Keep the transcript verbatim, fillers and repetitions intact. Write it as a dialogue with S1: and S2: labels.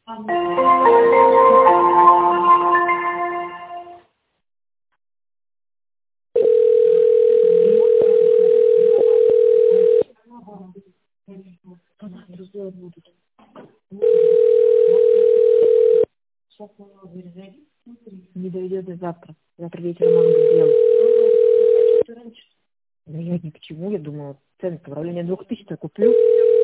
S1: Не доведет до завтра. Завтра вечером он будет делать. Да я ни к чему, я думала, цены в районе двух тысяч куплю.